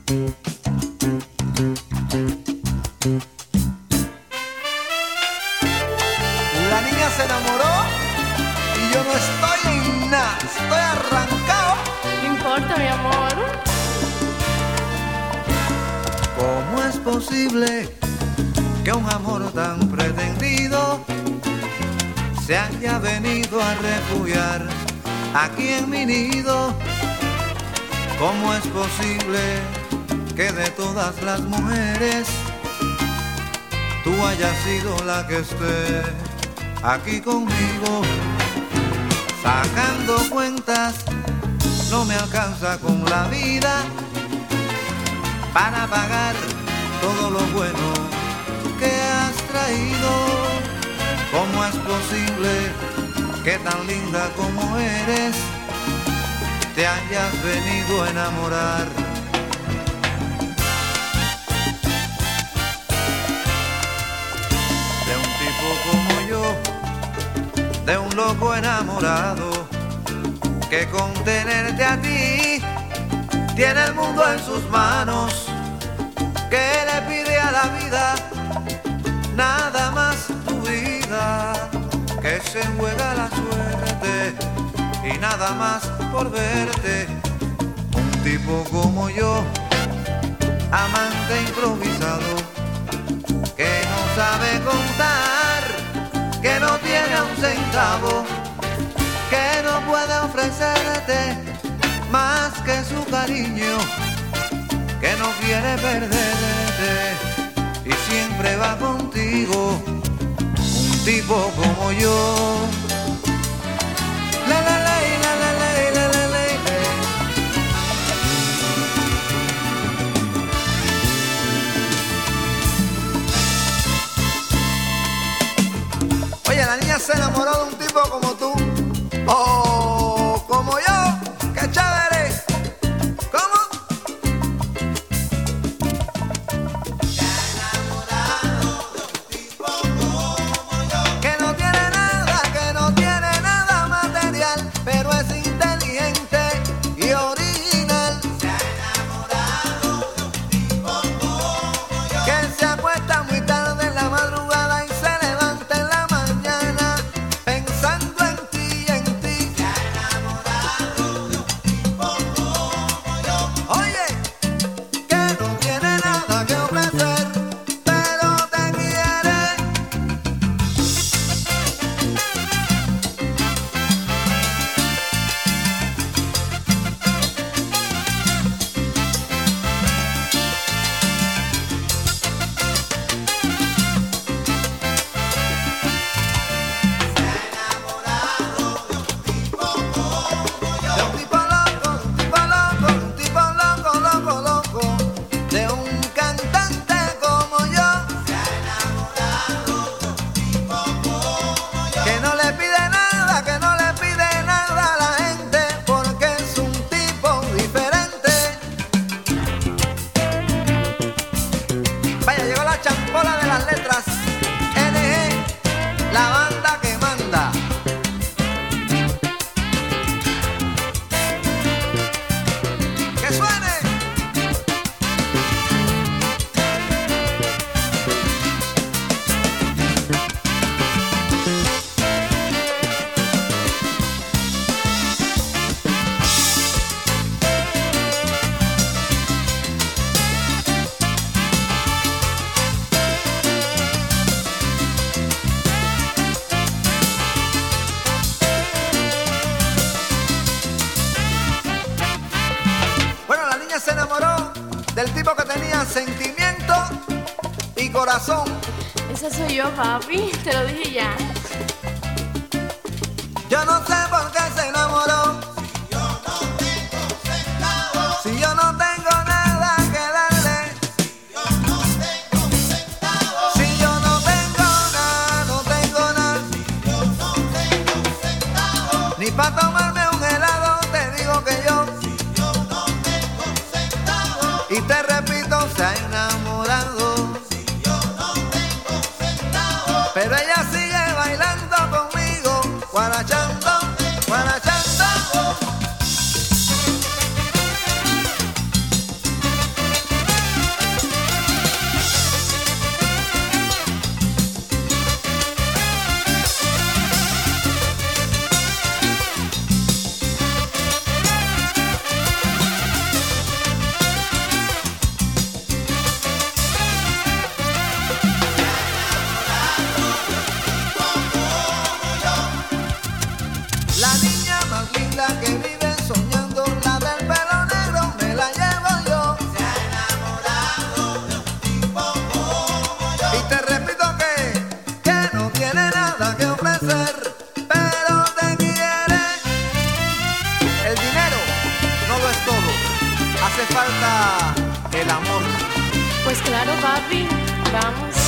La niña se enamoró y yo no estoy en nada, estoy arrancado. No importa, mi amor. ¿Cómo es posible que un amor tan pretendido se haya venido a refugiar aquí en mi nido? ¿Cómo es posible que de todas las mujeres tú hayas sido la que esté aquí conmigo? Sacando cuentas, no me alcanza con la vida para pagar todo lo bueno que has traído. ¿Cómo es posible que tan linda como eres te hayas venido a enamorar? De un tipo como yo, de un loco enamorado, que con tenerte a ti tiene el mundo en sus manos, que le pide a la vida nada más tu vida, que se juega la suerte y nada más por verte. Un tipo como yo, amante improvisado, que no sabe contar, que no tiene un centavo, que no puede ofrecerte más que su cariño, que no quiere perderte y siempre va contigo. Un tipo como yo. La la la la la la la la la. Oye, la niña se enamoró de un tipo como tú, o como yo, qué chévere. ¿Cómo? Se ha enamorado de un tipo como yo, que no tiene nada material, pero es inteligente y original. Se ha enamorado de un tipo como yo, que se acuesta muy tarde en la madrugada y se levanta en la mañana pensando en ti y en ti. Se ha enamorado de un tipo como yo. Oye, que no tiene nada que ofrecer, pero te quiere. De un tipo loco, un tipo loco, loco, loco, de un cantante como yo. Se ha enamorado de un tipo como yo, que no le pide nada, que no le pide nada a la gente, porque es un tipo diferente. Vaya, llegó la champola de las letras, NG, la banda que manda. ¡Que suene! Bueno, la niña se enamoró del tipo que tenía sentimiento y corazón. Esa soy yo, papi. Te lo dije ya. Yo no sé por qué se enamoró. Si yo no tengo nada que darle. Si yo no tengo nada, no tengo nada. Ni para tomarme un helado te digo que yo. Y te repito, se ha enamorado. Pero ella sigue bailando conmigo, guarachando, guarachando. es todo. Hace falta el amor. Pues claro, papi. Vamos.